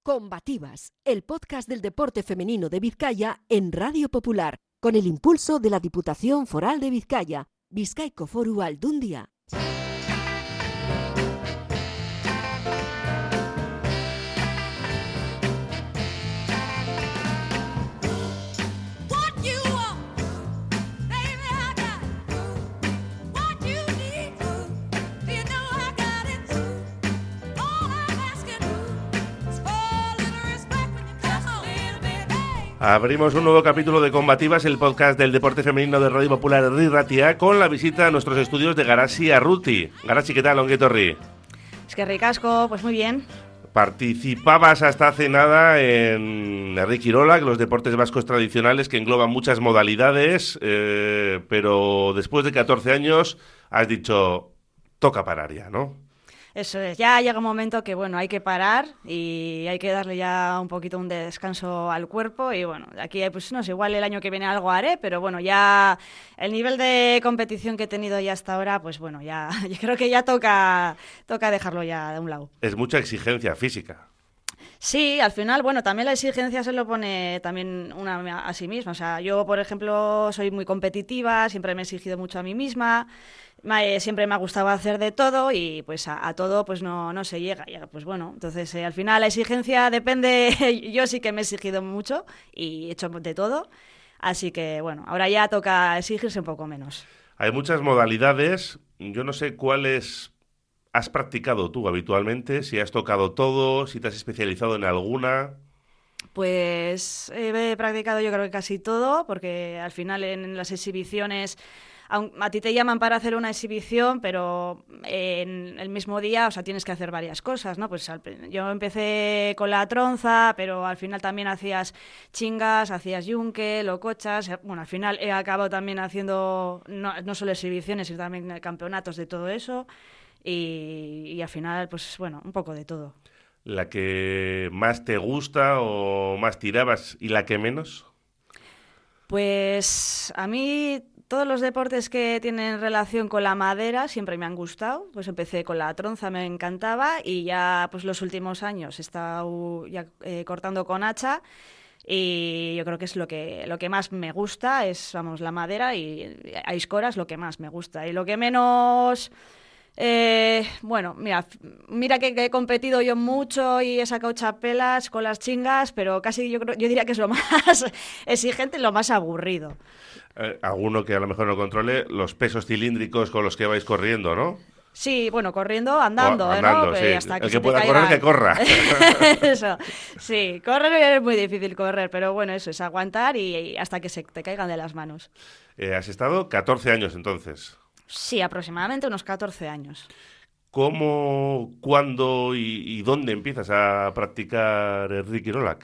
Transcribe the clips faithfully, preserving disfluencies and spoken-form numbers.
Combativas, el podcast del deporte femenino de Vizcaya en Radio Popular, con el impulso de la Diputación Foral de Vizcaya, Bizkaiko Foru Aldundia. Abrimos un nuevo capítulo de Combativas, el podcast del deporte femenino de Radio Popular Herri Ratia, con la visita a nuestros estudios de Garazi Arruti. Garazi, ¿qué tal? Ongi etorri. Es que ricasco, pues muy bien. Participabas hasta hace nada en Herri Kirolak, los deportes vascos tradicionales que engloban muchas modalidades, eh, pero después de catorce años has dicho, toca parar ya, ¿no? Eso es, ya llega un momento que, bueno, hay que parar y hay que darle ya un poquito un descanso al cuerpo y, bueno, aquí, pues no sé, igual el año que viene algo haré, pero, bueno, ya el nivel de competición que he tenido ya hasta ahora, pues, bueno, ya yo creo que ya toca, toca dejarlo ya de un lado. Es mucha exigencia física. Sí, al final, bueno, también la exigencia se lo pone también una a sí misma. O sea, yo, por ejemplo, soy muy competitiva, siempre me he exigido mucho a mí misma, me, siempre me ha gustado hacer de todo y pues a, a todo pues no, no se llega. Y, pues bueno, entonces eh, al final la exigencia depende, yo sí que me he exigido mucho y he hecho de todo, así que bueno, ahora ya toca exigirse un poco menos. Hay muchas modalidades, yo no sé cuáles has practicado tú habitualmente, si has tocado todo, si te has especializado en alguna. Pues he practicado yo creo que casi todo, porque al final en las exhibiciones, a ti te llaman para hacer una exhibición, pero en el mismo día, o sea, tienes que hacer varias cosas, ¿no? Pues yo empecé con la tronza, pero al final también hacías chingas, hacías yunque, locochas. Bueno, al final he acabado también haciendo no, no solo exhibiciones, sino también campeonatos de todo eso. Y, y al final, pues bueno, un poco de todo. ¿La que más te gusta o más tirabas y la que menos? Pues a mí todos los deportes que tienen relación con la madera siempre me han gustado. Pues empecé con la tronza, me encantaba, y ya pues los últimos años he estado ya eh, cortando con hacha. Y yo creo que es lo que lo que más me gusta, es vamos la madera, y a Aizkora es lo que más me gusta. Y lo que menos... Eh, bueno, mira, mira que, que he competido yo mucho y he sacado chapelas con las chingas, pero casi yo creo, yo diría que es lo más exigente y lo más aburrido. Eh, alguno que a lo mejor no controle los pesos cilíndricos con los que vais corriendo, ¿no? Sí, bueno, corriendo, andando, o, andando, ¿no? Sí. Hasta que el que pueda correr, caiga... que corra. Eso, sí, correr es muy difícil correr, pero bueno, eso es aguantar y, y hasta que se te caigan de las manos. Eh, has estado catorce años entonces. Sí, aproximadamente unos catorce años. ¿Cómo, cuándo y, y dónde empiezas a practicar Herri Kirolak?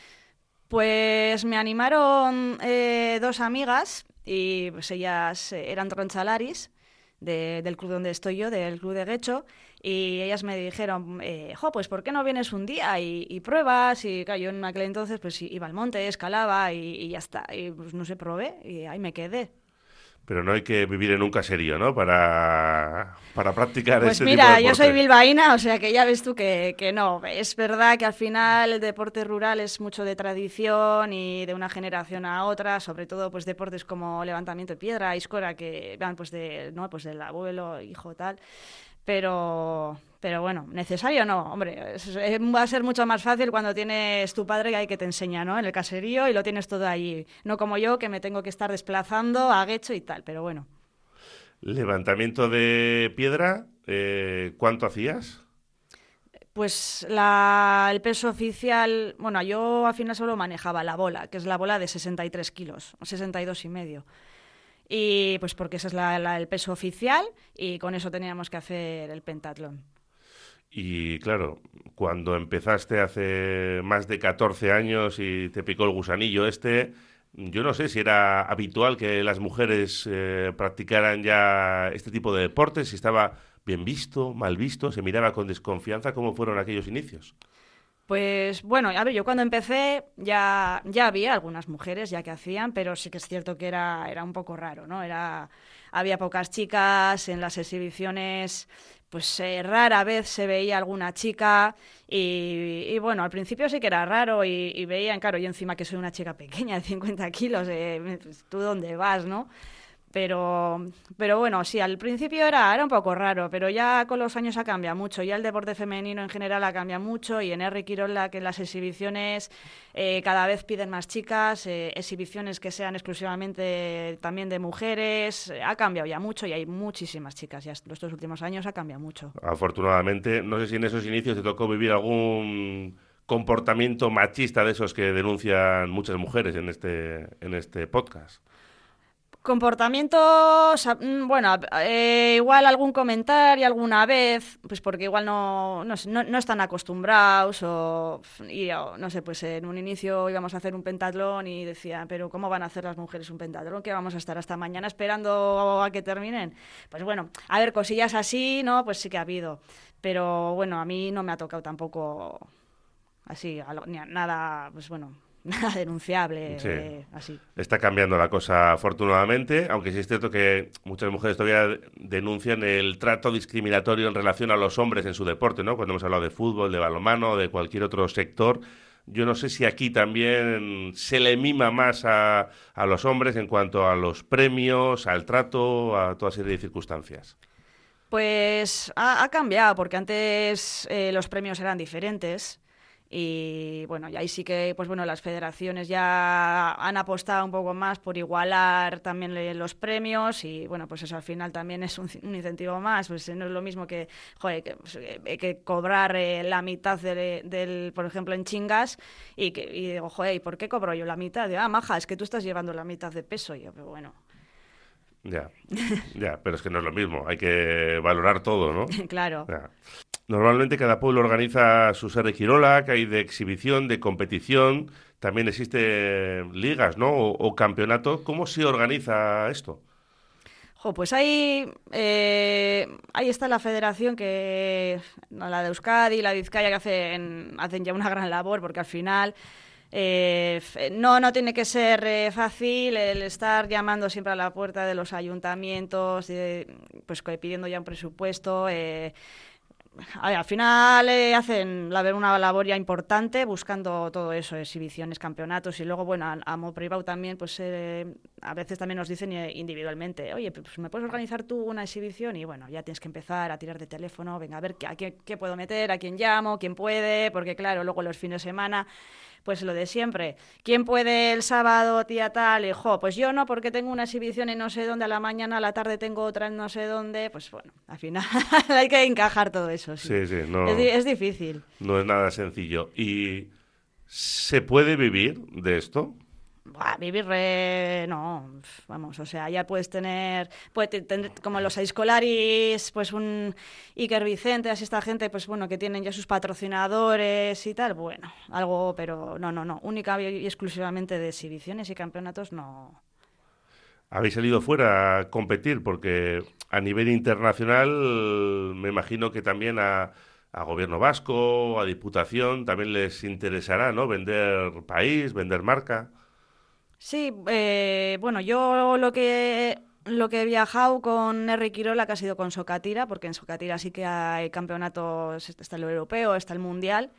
Pues me animaron eh, dos amigas y pues ellas eran tronchalaris de, del club donde estoy yo, del club de Guecho, y ellas me dijeron, eh, jo, pues ¿por qué no vienes un día y, y pruebas? Y claro, yo en aquel entonces pues iba al monte, escalaba y, y ya está. Y pues no sé, probé y ahí me quedé. Pero no hay que vivir en un caserío, ¿no? Para, para practicar pues este mira, tipo de deporte. Yo soy bilbaína, o sea que ya ves tú que, que no. Es verdad que al final el deporte rural es mucho de tradición y de una generación a otra, sobre todo pues deportes como levantamiento de piedra, Aizkora, que van pues de, no, pues del abuelo, hijo, tal. Pero, pero bueno, necesario no, hombre, es, es, va a ser mucho más fácil cuando tienes tu padre ahí que te enseña, ¿no? En el caserío y lo tienes todo allí, no como yo que me tengo que estar desplazando a Guecho y tal, pero bueno. Levantamiento de piedra, eh, ¿cuánto hacías? Pues la, el peso oficial, bueno, yo al final solo manejaba la bola, que es la bola de sesenta y tres kilos, o sesenta y dos y medio. Y pues porque ese es la, la, el peso oficial y con eso teníamos que hacer el pentatlón. Y claro, cuando empezaste hace más de catorce años y te picó el gusanillo este, yo no sé si era habitual que las mujeres eh, practicaran ya este tipo de deportes, si estaba bien visto, mal visto, se miraba con desconfianza. ¿Cómo fueron aquellos inicios? Pues bueno, a ver, yo cuando empecé ya, ya había algunas mujeres ya que hacían, pero sí que es cierto que era, era un poco raro, ¿no? Era, había pocas chicas en las exhibiciones, pues eh, rara vez se veía alguna chica y, y bueno, al principio sí que era raro y, y veían, claro, yo encima que soy una chica pequeña de cincuenta kilos, eh, pues, ¿tú dónde vas, no? Pero, pero bueno, sí, al principio era, era un poco raro, pero ya con los años ha cambiado mucho. Ya el deporte femenino en general ha cambiado mucho y en R. Quirola que las exhibiciones eh, cada vez piden más chicas, eh, exhibiciones que sean exclusivamente también de mujeres. Eh, ha cambiado ya mucho y hay muchísimas chicas. Ya estos últimos años ha cambiado mucho. Afortunadamente, no sé si en esos inicios te tocó vivir algún comportamiento machista de esos que denuncian muchas mujeres en este, en este podcast. Comportamientos, bueno, eh, igual algún comentario alguna vez, pues porque igual no, no, no, no están acostumbrados o, y, o, no sé, pues en un inicio íbamos a hacer un pentatlón y decían, pero ¿cómo van a hacer las mujeres un pentatlón? ¿Que vamos a estar hasta mañana esperando a que terminen? Pues bueno, a ver, cosillas así, ¿no? Pues sí que ha habido, pero bueno, a mí no me ha tocado tampoco así, ni nada, pues bueno... Nada denunciable, sí. eh, así. Está cambiando la cosa, afortunadamente, aunque sí es cierto que muchas mujeres todavía denuncian el trato discriminatorio en relación a los hombres en su deporte, ¿no? Cuando hemos hablado de fútbol, de balonmano, de cualquier otro sector. Yo no sé si aquí también se le mima más a, a los hombres en cuanto a los premios, al trato, a toda serie de circunstancias. Pues ha, ha cambiado, porque antes eh, los premios eran diferentes. Y bueno, y ahí sí que pues bueno, las federaciones ya han apostado un poco más por igualar también los premios y bueno, pues eso al final también es un, un incentivo más, pues no es lo mismo que, joder, que, pues, que cobrar eh, la mitad de, del, por ejemplo, en chingas y, que, y digo, joder, ¿y por qué cobro yo la mitad? Digo, ah, maja, es que tú estás llevando la mitad de peso. Y yo, pero bueno... Ya, ya, pero es que no es lo mismo, hay que valorar todo, ¿no? Claro. Ya. Normalmente cada pueblo organiza sus R. Quirola, que hay de exhibición, de competición, también existen ligas, ¿no? O, o campeonatos. ¿Cómo se organiza esto? Jo, pues ahí, eh, ahí está la federación, que la de Euskadi y la de Vizcaya, que hacen, hacen ya una gran labor, porque al final... Eh, no, no tiene que ser eh, fácil el estar llamando siempre a la puerta de los ayuntamientos, eh, pues pidiendo ya un presupuesto. Eh, al final eh, hacen la, una labor ya importante buscando todo eso, exhibiciones, campeonatos y luego, bueno, a, a modo privado también, pues eh, a veces también nos dicen individualmente, oye, pues me puedes organizar tú una exhibición y bueno, ya tienes que empezar a tirar de teléfono, venga, a ver qué, a qué, qué puedo meter, a quién llamo, quién puede, porque claro, luego los fines de semana... Pues lo de siempre. ¿Quién puede el sábado, tía tal? Y, jo, pues yo no, porque tengo una exhibición en no sé dónde a la mañana, a la tarde tengo otra en no sé dónde. Pues bueno, al final hay que encajar todo eso. Sí, sí, sí no, es, es difícil. No es nada sencillo. ¿Y se puede vivir de esto? Buah, vivir re... no, vamos, o sea, ya puedes tener, puede tener como los escolaris, pues un Iker Vicente, así esta gente, pues bueno, que tienen ya sus patrocinadores y tal, bueno, algo, pero no, no, no, única y exclusivamente de exhibiciones y campeonatos, no. ¿Habéis salido fuera a competir? Porque a nivel internacional me imagino que también a, a gobierno vasco, a diputación, también les interesará, ¿no? Vender país, vender marca. Sí, eh, bueno, yo lo que lo que he viajado con R. Quirola, que ha sido con Socatira, porque en Socatira sí que hay campeonatos, está el europeo, está el mundial,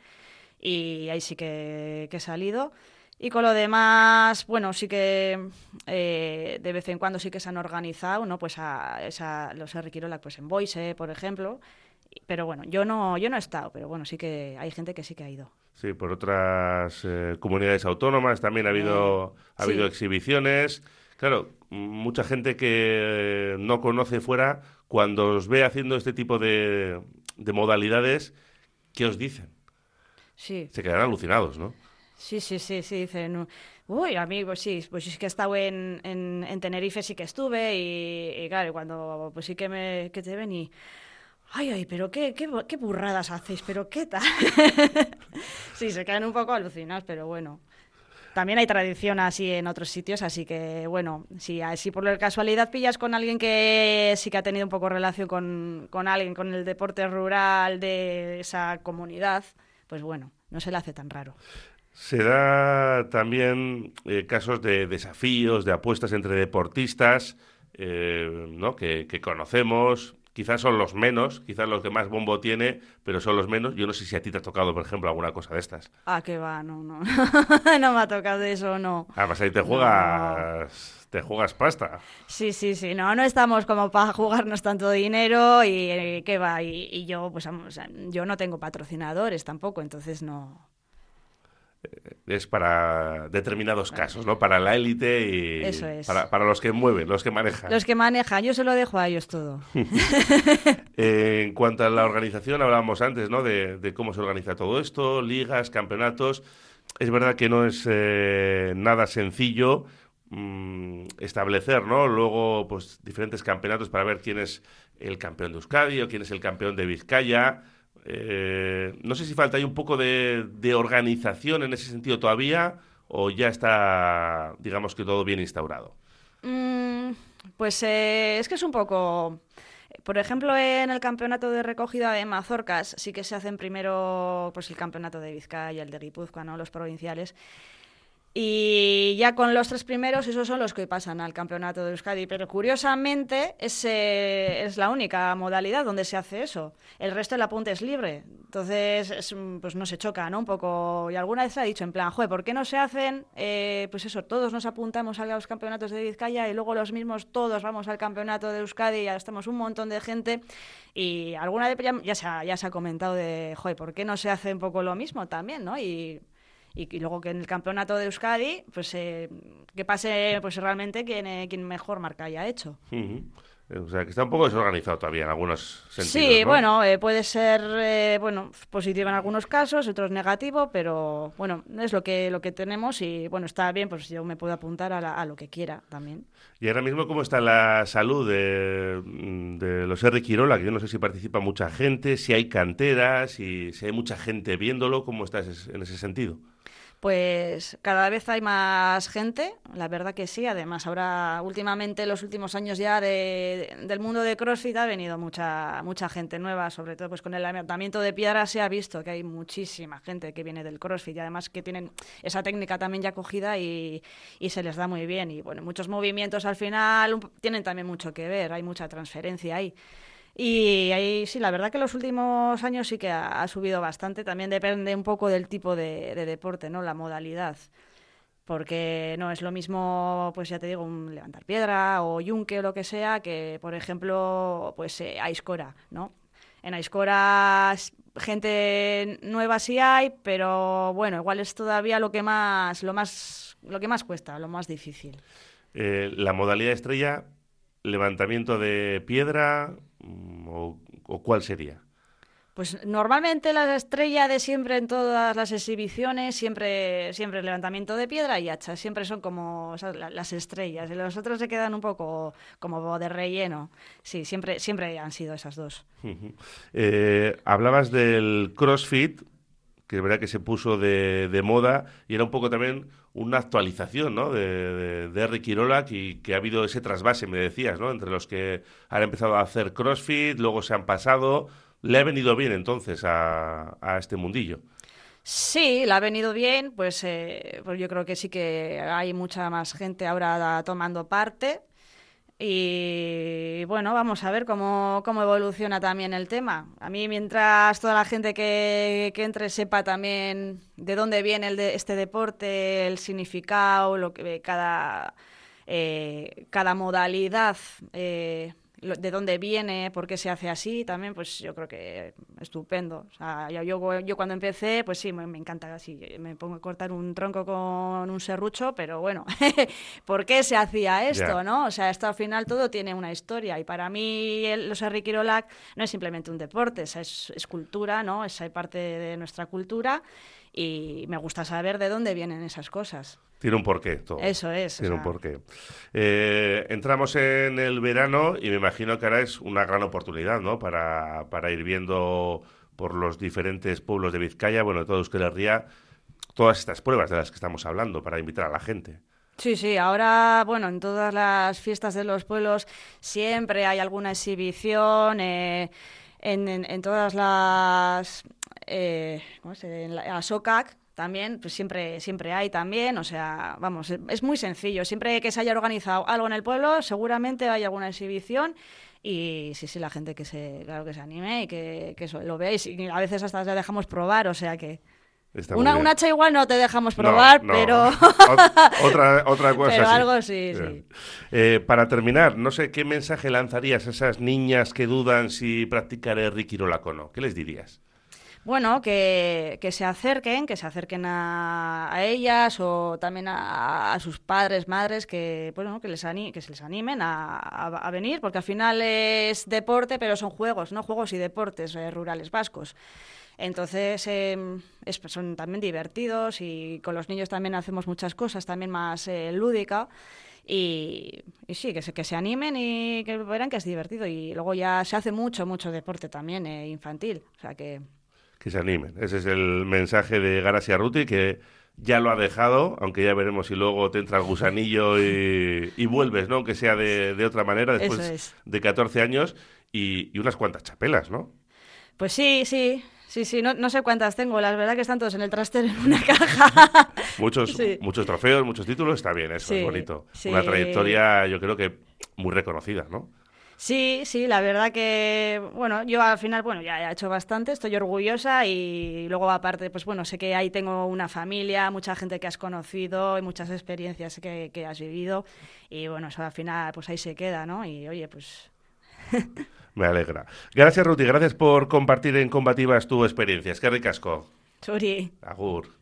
y ahí sí que, que he salido. Y con lo demás, bueno, sí que eh, de vez en cuando sí que se han organizado, ¿no? Pues a esa, los R. Quirola, pues en Boise, por ejemplo. Pero bueno, yo no, yo no he estado, pero bueno, sí que hay gente que sí que ha ido. Sí, por otras eh, comunidades autónomas también ha habido, eh, ha habido sí. exhibiciones. Claro, mucha gente que no conoce fuera, cuando os ve haciendo este tipo de, de modalidades, ¿qué os dicen? Sí. Se quedarán alucinados, ¿no? Sí, sí, sí, sí, dicen, uy, a mí, pues sí, pues sí que he estado en, en, en Tenerife, sí que estuve, y, y claro, cuando pues sí que, me, que te ven y... Ay, ay, pero qué, qué, qué burradas hacéis, pero qué tal. Sí, se quedan un poco alucinados, pero bueno. También hay tradición así en otros sitios, así que bueno, si, si por la casualidad pillas con alguien que sí que ha tenido un poco relación con, con alguien, con el deporte rural de esa comunidad, pues bueno, no se le hace tan raro. Se da también eh, casos de desafíos, de apuestas entre deportistas, eh, ¿no? que, que conocemos. quizás son los menos, quizás los que más bombo tiene, pero son los menos. Yo no sé si a ti te ha tocado, por ejemplo, alguna cosa de estas. Ah, que va, no, no. No me ha tocado eso, no. Además ahí te juegas... No. Te juegas pasta. Sí, sí, sí. No, no estamos como para jugarnos tanto dinero y eh, qué va. Y, y yo, pues, o sea, yo no tengo patrocinadores tampoco, entonces no... Es para determinados casos, ¿no? Para la élite y Eso es. para, para los que mueven, los que manejan. Los que manejan, yo se lo dejo a ellos todo. eh, en cuanto a la organización, hablábamos antes, ¿no? De, de cómo se organiza todo esto, ligas, campeonatos. Es verdad que no es eh, nada sencillo mmm, establecer, ¿no? Luego, pues, diferentes campeonatos para ver quién es el campeón de Euskadi o quién es el campeón de Vizcaya. Eh, no sé si falta ahí un poco de, de organización en ese sentido todavía o ya está, digamos que todo bien instaurado. Mm, pues eh, es que es un poco... Por ejemplo, en el campeonato de recogida de mazorcas sí que se hacen primero pues el campeonato de Vizcaya, el de Guipúzcoa, ¿no? Los provinciales. Y ya con los tres primeros, esos son los que pasan al campeonato de Euskadi. Pero curiosamente, es, eh, es la única modalidad donde se hace eso. El resto del apunte es libre. Entonces, es, pues no se choca, ¿no? Un poco. Y alguna vez se ha dicho, en plan, joder, ¿por qué no se hacen? Eh, pues eso, todos nos apuntamos a los campeonatos de Vizcaya y luego los mismos todos vamos al campeonato de Euskadi y ya estamos un montón de gente. Y alguna vez ya, ya, se, ha, ya se ha comentado de, joder, ¿por qué no se hace un poco lo mismo también, ¿no? Y. Y, y luego que en el campeonato de Euskadi, pues eh, que pase pues realmente quien, eh, quien mejor marca haya hecho. Uh-huh. O sea, que está un poco desorganizado todavía en algunos sentidos, Sí, ¿no? bueno, eh, puede ser eh, bueno positivo en algunos casos, otros negativo, pero bueno, es lo que lo que tenemos y bueno, está bien, pues yo me puedo apuntar a, la, a lo que quiera también. Y ahora mismo, ¿cómo está la salud de, de los Herri Kirola? Que yo no sé si participa mucha gente, si hay canteras, si, si hay mucha gente viéndolo, ¿cómo está ese, en ese sentido? Pues cada vez hay más gente, la verdad que sí. Además, ahora últimamente, los últimos años ya de, de, del mundo de CrossFit ha venido mucha mucha gente nueva, sobre todo pues con el levantamiento de piedra se ha visto que hay muchísima gente que viene del CrossFit y además que tienen esa técnica también ya cogida y, y se les da muy bien. Y bueno, muchos movimientos al final tienen también mucho que ver, hay mucha transferencia ahí. Y ahí sí, la verdad que los últimos años sí que ha, ha subido bastante. También depende un poco del tipo de, de deporte, ¿no? La modalidad. Porque no es lo mismo, pues ya te digo, un levantar piedra o yunque o lo que sea, que por ejemplo, pues eh, Aizkora, ¿no? En Aizkora gente nueva sí hay, pero bueno, igual es todavía lo que más, lo más, lo que más cuesta, lo más difícil. Eh, la modalidad estrella, levantamiento de piedra. ¿O, o cuál sería? Pues normalmente la estrella de siempre en todas las exhibiciones, siempre siempre el levantamiento de piedra y hacha, siempre son como o sea, las estrellas, y los otros se quedan un poco como de relleno. Sí, siempre, siempre han sido esas dos. Uh-huh. Eh, hablabas del CrossFit, que es verdad que se puso de, de moda y era un poco también una actualización, ¿no? de, de, de Herri Kirola, y que ha habido ese trasvase, me decías, ¿no? Entre los que han empezado a hacer CrossFit, luego se han pasado. ¿Le ha venido bien entonces a, a este mundillo? Sí, le ha venido bien, pues, eh, pues yo creo que sí que hay mucha más gente ahora tomando parte. Y bueno, vamos a ver cómo, cómo evoluciona también el tema. A mí, mientras toda la gente que, que entre sepa también de dónde viene el de, este deporte, el significado, lo que cada, eh, cada modalidad, eh, de dónde viene, por qué se hace así, también, pues yo creo que estupendo. O sea, yo, yo, yo cuando empecé, pues sí, me, me encanta así, me pongo a cortar un tronco con un serrucho, pero bueno, ¿por qué se hacía esto, yeah. no? O sea, esto al final todo tiene una historia, y para mí el, los Herri Kirolak no es simplemente un deporte, es, es cultura, ¿no? Es parte de nuestra cultura, y me gusta saber de dónde vienen esas cosas. Tiene un porqué todo. Eso es. Tiene o sea... un porqué. Eh, entramos en el verano y me imagino que ahora es una gran oportunidad, ¿no? Para, para ir viendo por los diferentes pueblos de Vizcaya, bueno, de todo Euskal Herria, todas estas pruebas de las que estamos hablando, para invitar a la gente. Sí, sí, ahora, bueno, en todas las fiestas de los pueblos siempre hay alguna exhibición, eh, en, en, en todas las... Eh, ¿cómo se dice? En la, la SOCAC también, pues siempre, siempre hay también, o sea, vamos, es, es muy sencillo. Siempre que se haya organizado algo en el pueblo, seguramente hay alguna exhibición. Y sí, sí, la gente que se, claro, que se anime y que, que eso, lo veáis. Y a veces hasta ya dejamos probar, o sea que... Una, un hacha igual no te dejamos probar, no, no. pero... otra, otra cosa pero sí. algo sí, sí. Eh, para terminar, no sé, ¿qué mensaje lanzarías a esas niñas que dudan si practicar el Reiki o la Kono? ¿Qué les dirías? Bueno, que, que se acerquen, que se acerquen a, a ellas o también a, a sus padres, madres, que bueno, que les ani, que se les animen a, a, a venir, porque al final es deporte, pero son juegos, ¿no? Juegos y deportes eh, rurales vascos. Entonces, eh, es, son también divertidos y con los niños también hacemos muchas cosas, también más eh, lúdica. Y, y sí, que se, que se animen y que verán que es divertido. Y luego ya se hace mucho, mucho deporte también eh, infantil, o sea que... Que se animen. Ese es el mensaje de Garazi Arruti, que ya lo ha dejado, aunque ya veremos si luego te entra el gusanillo y, y vuelves, ¿no? Aunque sea de, de otra manera, después es. de catorce años y, y unas cuantas chapelas, ¿no? Pues sí, sí, sí, sí, no, no sé cuántas tengo, la verdad que están todos en el trastero en una caja. muchos, sí. muchos trofeos, muchos títulos, está bien, eso sí, es bonito. Sí. Una trayectoria, yo creo que muy reconocida, ¿no? Sí, sí, la verdad que, bueno, yo al final, bueno, ya he hecho bastante, estoy orgullosa y luego aparte, pues bueno, sé que ahí tengo una familia, mucha gente que has conocido y muchas experiencias que, que has vivido y bueno, eso al final, pues ahí se queda, ¿no? Y oye, pues... Me alegra. Gracias, Ruti, gracias por compartir en Combativas tu experiencia. Es que ricasco. Suri. Agur.